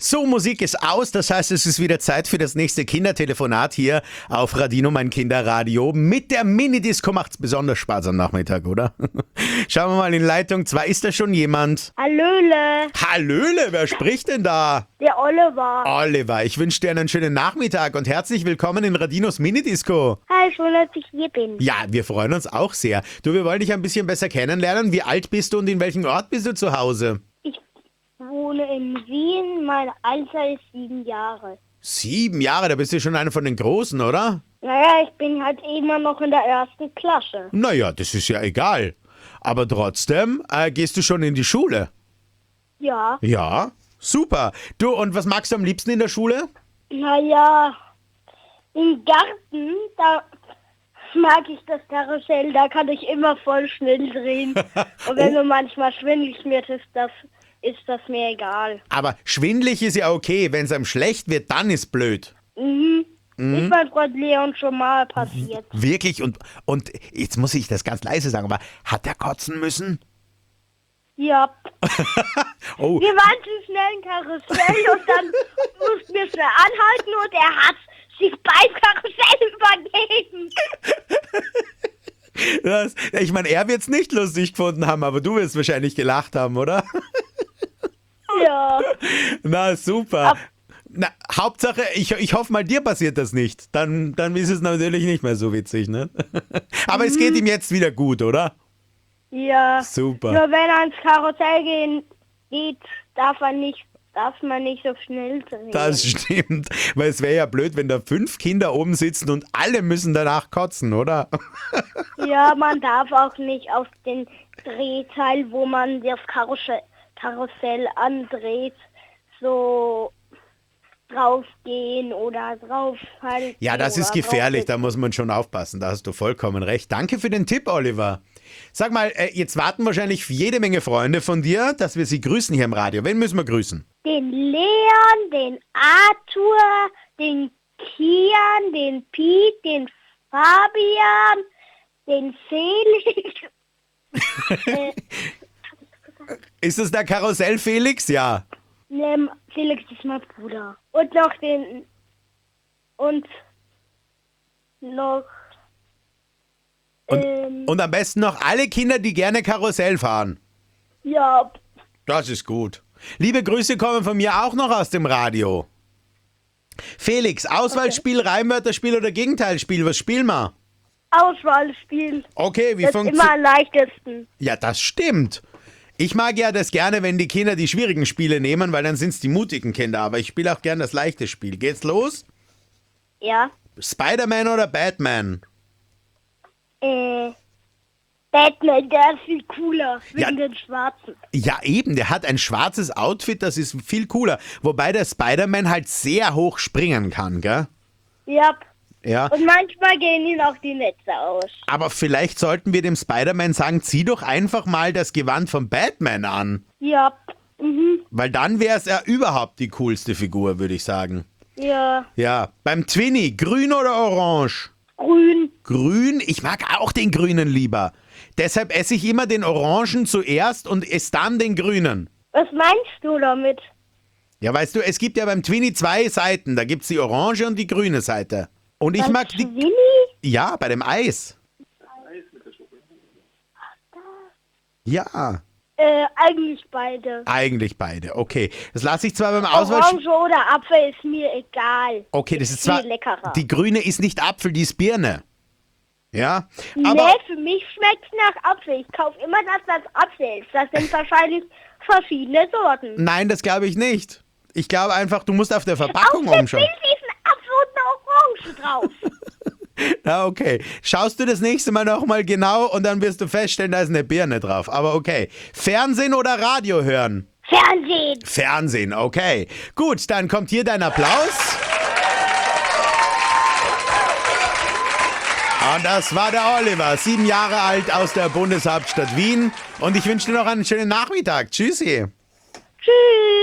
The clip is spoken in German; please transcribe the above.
So, Musik ist aus, das heißt, es ist wieder Zeit für das nächste Kindertelefonat hier auf Radino, mein Kinderradio. Mit der Minidisco macht's besonders Spaß am Nachmittag, oder? Schauen wir mal in Leitung 2, ist da schon jemand? Hallöle, Hallöle, wer spricht denn da? der Oliver. Oliver, ich wünsche dir einen schönen Nachmittag und herzlich willkommen in Radinos Minidisco. Hi, schön, dass ich hier bin. Ja, wir freuen uns auch sehr. Du, wir wollen dich ein bisschen besser kennenlernen. Wie alt bist du und in welchem Ort bist du zu Hause? Ich wohne in Wien, mein Alter ist 7 Jahre. 7 Jahre, da bist du schon einer von den Großen, oder? Naja, ich bin halt immer noch in der 1. Klasse. Naja, das ist ja egal. Aber trotzdem, gehst du schon in die Schule? Ja, Ja, super. Du, und was magst du am liebsten in der Schule? naja, im Garten, da mag ich das Karussell, da kann ich immer voll schnell drehen. Und wenn mir manchmal schwindelig wird, ist das mir egal. Aber schwindelig ist ja okay. Wenn es einem schlecht wird, dann ist blöd. Ist mein Freund Leon schon mal passiert. Wirklich? Und jetzt muss ich das ganz leise sagen, aber hat er kotzen müssen? Ja. Oh, Wir waren zu schnell im Karussell und dann mussten wir schnell anhalten und er hat sich beim Karussell übergeben. ich meine, er wird es nicht lustig gefunden haben, aber du wirst wahrscheinlich gelacht haben, oder? Ja. Na, super. Na, Hauptsache, ich hoffe mal, dir passiert das nicht. Dann ist es natürlich nicht mehr so witzig, ne? Aber es geht ihm jetzt wieder gut, oder? Ja. Super. Nur wenn er ins Karussell geht, darf man nicht so schnell drehen. Das stimmt. Weil es wäre ja blöd, wenn da 5 Kinder oben sitzen und alle müssen danach kotzen, oder? Ja, man darf auch nicht auf den Drehteil, wo man das Karussell andreht, so draufgehen oder draufhalten. Ja, das ist oder gefährlich, da draufsitzen. muss man schon aufpassen, da hast du vollkommen recht. Danke für den Tipp, Oliver. Sag mal, jetzt warten wahrscheinlich jede Menge Freunde von dir, dass wir sie grüßen hier im Radio. Wen müssen wir grüßen? Den Leon, den Arthur, den Kian, den Piet, den Fabian, den Felix. Ist es der Karussell Felix? Ja. Felix ist mein Bruder. Und noch den... Und noch... Und am besten noch alle Kinder, die gerne Karussell fahren. ja, Das ist gut. Liebe Grüße kommen von mir auch noch aus dem Radio. Felix, Auswahlspiel, Reimwörterspiel oder Gegenteilspiel, was spielen wir? Auswahlspiel. Okay, wie Das ist immer funktioniert... am leichtesten. Ja, das stimmt. Ich mag ja das gerne, wenn die Kinder die schwierigen Spiele nehmen, weil dann sind es die mutigen Kinder. Aber ich spiele auch gern das leichte Spiel. Geht's los? Ja. Spider-Man oder Batman? Batman, der ist viel cooler. Wegen Ja. den Schwarzen. Ja, eben. Der hat ein schwarzes Outfit, das ist viel cooler. Wobei der Spider-Man halt sehr hoch springen kann, gell? Ja. Ja. Und manchmal gehen ihm auch die Netze aus. Aber vielleicht sollten wir dem Spider-Man sagen, zieh doch einfach mal das Gewand von Batman an. Ja. Weil dann wäre es ja überhaupt die coolste Figur, würde ich sagen. Ja. Ja. Beim Twinny, grün oder orange? Grün. Grün? Ich mag auch den grünen lieber. Deshalb esse ich immer den orangen zuerst und esse dann den grünen. Was meinst du damit? Ja, weißt du, es gibt ja beim Twinny 2 Seiten. Da gibt es die orange und die grüne Seite. Und ich mag die... Winnie? Ja, bei dem Eis. Ja, Eigentlich beide. eigentlich beide. Okay, das lasse ich zwar beim Auswahlspiel... Orange oder Apfel ist mir egal. Okay, das ist viel zwar... leckerer. Die grüne ist nicht Apfel, die ist Birne. Ja, aber... Nee, für mich schmeckt es nach Apfel. Ich kaufe immer das Apfel ist. Das sind wahrscheinlich verschiedene Sorten. Nein, das glaube ich nicht. Ich glaube einfach, du musst auf der Verpackung Auf dem umschauen. Bild ist ein Apfel und eine Orange drauf. Ja, okay. Schaust du das nächste Mal nochmal genau und dann wirst du feststellen, da ist eine Birne drauf. Aber okay. Fernsehen oder Radio hören? Fernsehen. Fernsehen, okay. Gut, dann kommt hier dein Applaus. Und das war der Oliver, 7 Jahre alt aus der Bundeshauptstadt Wien. Und ich wünsche dir noch einen schönen Nachmittag. Tschüssi. Tschüss.